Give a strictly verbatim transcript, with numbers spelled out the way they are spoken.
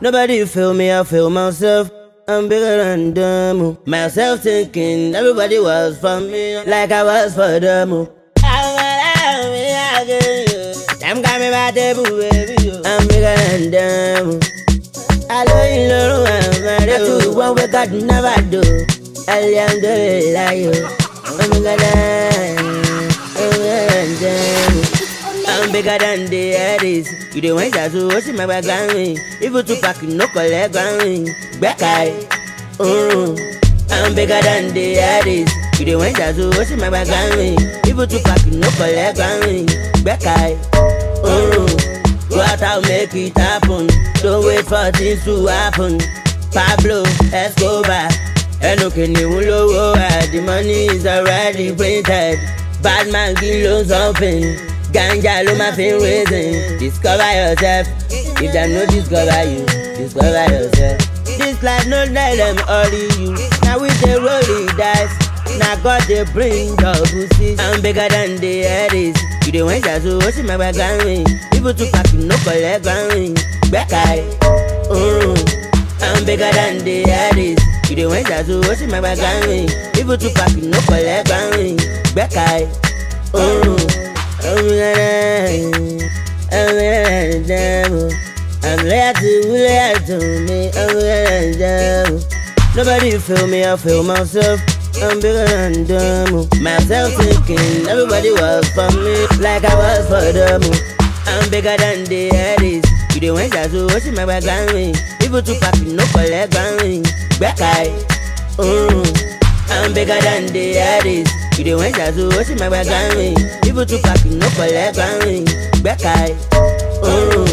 Nobody feel me, I feel myself. I'm bigger than them. Myself thinking everybody was for me, like I was for them. Them got me by table, baby. I'm bigger than them. I know you know I'm ready. I do what we got never do. Alhamdulillah, I'm bigger than, I'm bigger than them. I'm bigger than the Addis. You the ones that do what's in my background. If you two pack, no collect ground. Back eye. Mm. I'm bigger than the Addis. You the ones that do what's in my background. If you two pack, no collect ground. Back eye. Mm. Go out and make it happen. Don't wait for things to happen. Pablo Escobar. And okay, you low. The money is already printed. Bad man, kilos open. Ganja lo ma fin raising. Discover yourself. If them no discover you, discover yourself. This life no let them only you. Now we dey roll the dice. Now God they bring double six. I'm bigger than the Addis. You the ones that do what's in my background. People to pack no collect ground. Back eye. Mm. I'm bigger than the Addis. You the ones that do what's in my background. People to pack no collect ground. Back eye. Mm. I'm ready, I'm ready, devil. I'm ready to ready to me. I'm ready, devil. Nobody feel me, I feel myself. I'm bigger than them. Myself thinking everybody was for me, like I was for them. I'm bigger than the Addis. You the ones that do what's in my background. People to pack no collect ground. Back eye. Mm. I'm bigger than the Addis. You the ones that do what's in my background. People to pack no collect ground. Back eye. Mm.